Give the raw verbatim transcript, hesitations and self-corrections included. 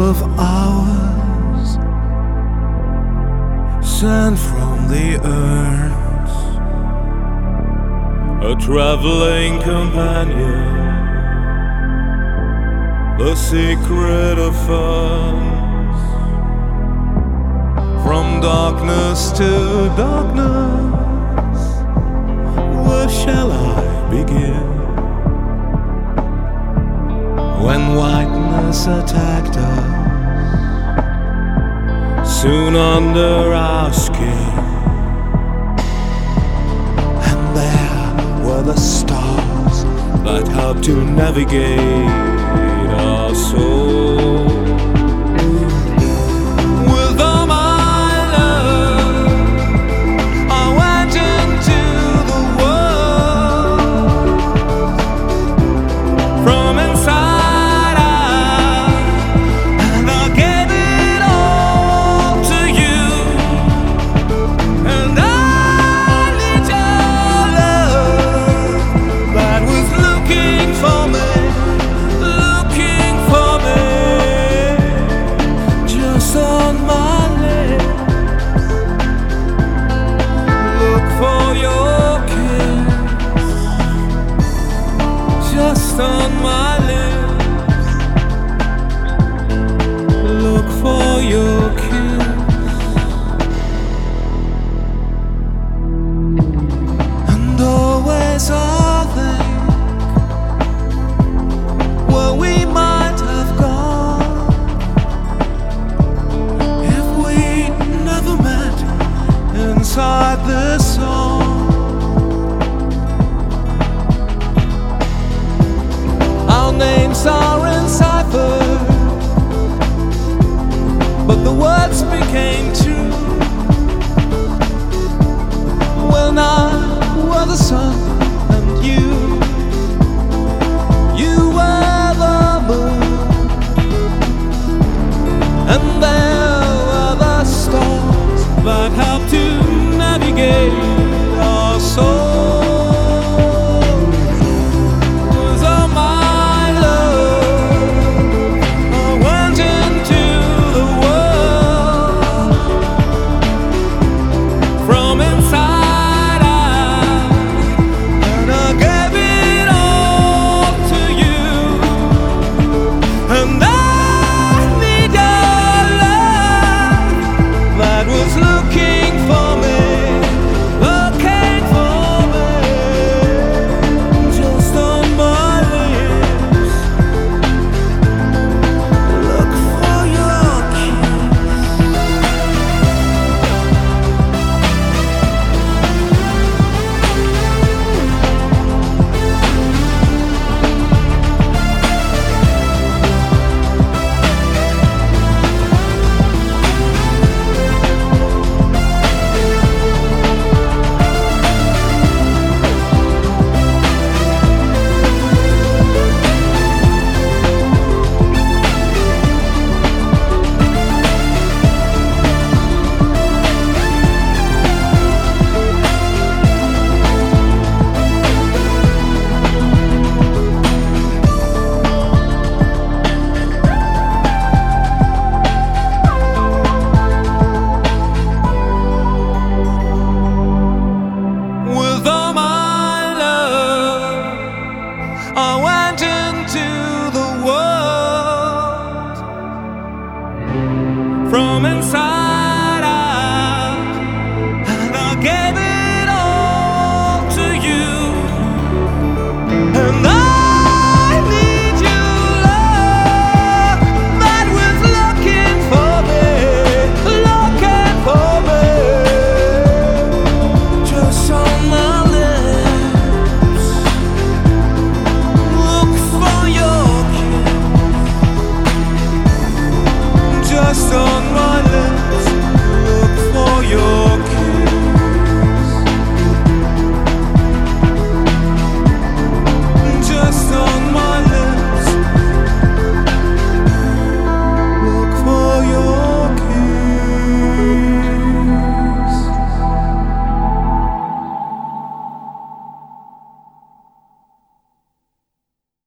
of hours sent from the urns, a traveling companion, the secret of us. From darkness to darkness, where shall I begin? When whiteness attacked us, soon under our skin, and there were the stars that helped to navigate our soul. With all my love, I went into the world from inside out, and I gave it all to you. And I need your love that was looking for me. On my lips, look for your kiss. Just on my lips, look for your kiss. And always I'll think where we might have gone inside this song. Our names are enciphered, but the words became true when I were the sun